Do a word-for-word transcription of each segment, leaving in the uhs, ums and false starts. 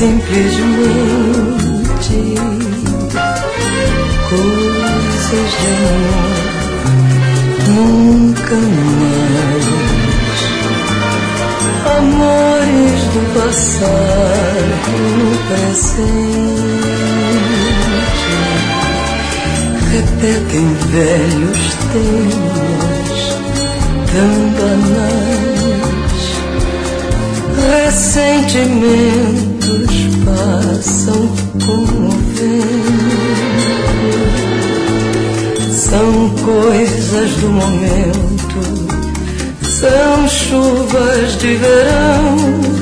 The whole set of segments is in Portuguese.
simplesmente coisas de amor, nunca mais. Amores do passado no presente repetem velhos temas tão banais. Ressentimentos passam como o vento, são coisas do momento, são chuvas de verão.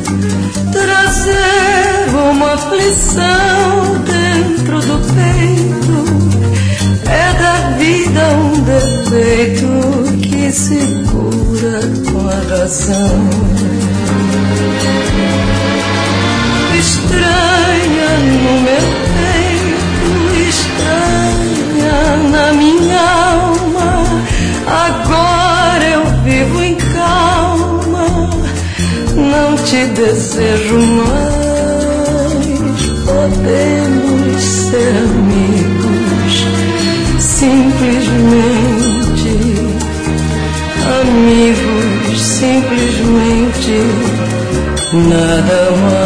Trazer uma aflição dentro do peito é da vida um defeito que se cura com a razão. Estranha no meu peito, estranha na minha alma, agora eu vivo em calma, não te desejo mais. Podemos ser amigos, simplesmente amigos, simplesmente nada mais.